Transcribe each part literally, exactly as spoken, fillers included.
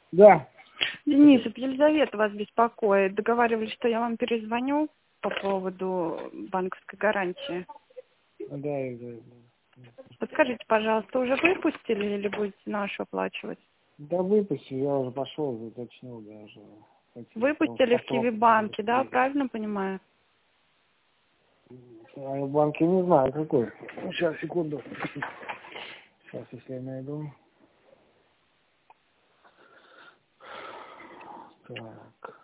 Да. Денис, это Елизавета вас беспокоит. Договаривались, что я вам перезвоню по поводу банковской гарантии. Да, да, да. Подскажите, пожалуйста, уже выпустили или будете нашу оплачивать? Да выпустил, я уже пошел, уточнил, да, уже. Выпустили в Киви-банке, да, правильно понимаю? А в банке не знаю какой. Сейчас, секунду. Сейчас, если я найду. Так.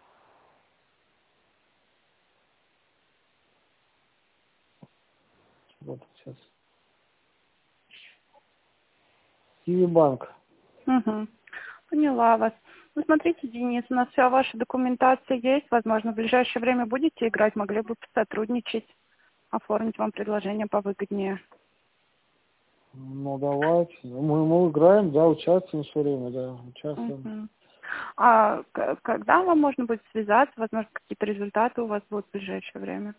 Вот сейчас. Киви-банк. Угу. Поняла вас. Ну, смотрите, Денис, у нас вся ваша документация есть. Возможно, в ближайшее время будете играть, могли бы сотрудничать, оформить вам предложение повыгоднее. Ну, давайте. Мы, мы играем, да, участвуем все время, да, участвуем. Угу. А к- когда вам можно будет связаться? Возможно, какие-то результаты у вас будут в ближайшее время?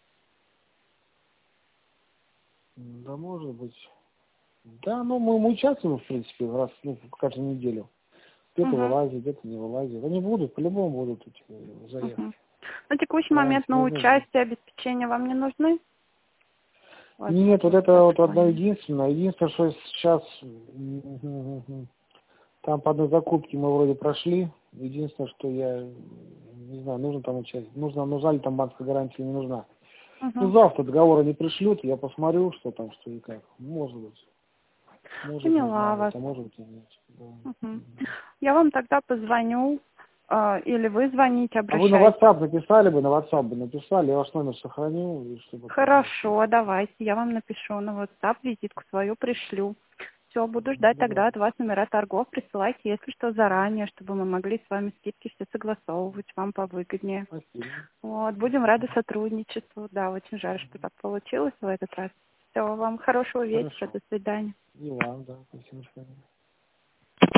Да, может быть. Да, ну, мы, мы участвуем, в принципе, раз, ну, каждую неделю. Где-то Угу. вылазит, где-то не вылазит. Они будут, по-любому будут эти Угу. заявки. На текущий Да, момент на нужны же. участие, обеспечение вам не нужны? Нет, вот Возможно, это что-то вот одно поняли. единственное. Единственное, что сейчас м, там по одной закупке мы вроде прошли. Единственное, что я не знаю, нужно там участие. Нужно, нужна ли там банковская гарантия или не нужна. Ну, Угу. завтра договора не пришлют, я посмотрю, что там, что и как. Может быть. Может, нужна Поняла будет, вас. а может быть и нет. Да. Угу. Мгм. Я вам тогда позвоню, э, или вы звоните, А вы на обращайтесь. WhatsApp написали бы, на WhatsApp бы написали, я ваш номер сохраню, и чтобы там. Хорошо, давайте, я вам напишу на WhatsApp, визитку свою пришлю. Все, буду ждать Ну, тогда да. от вас номера торгов, присылайте, если что, заранее, чтобы мы могли с вами скидки все согласовывать, вам повыгоднее. Спасибо. Вот, будем рады сотрудничеству. Да, очень жаль, что так получилось в этот раз. Все, вам хорошего вечера, Хорошо. до свидания. И вам, да. Спасибо, что